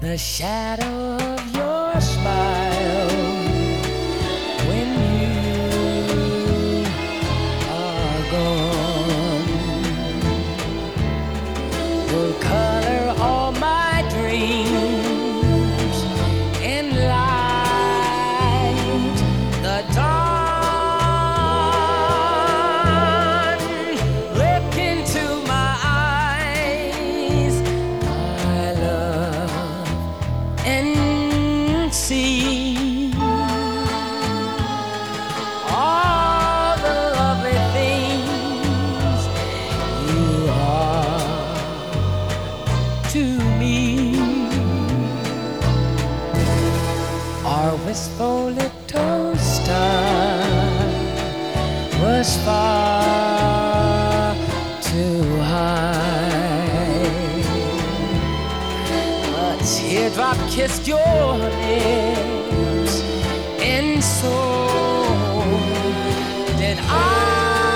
the shadow of your smile when you are gone will color all my dreams and light the dawn. Look into my eyes, my love, and see all the lovely things you are to me. Our wistful little star was far too high. A teardrop kissed your lips, and so did I.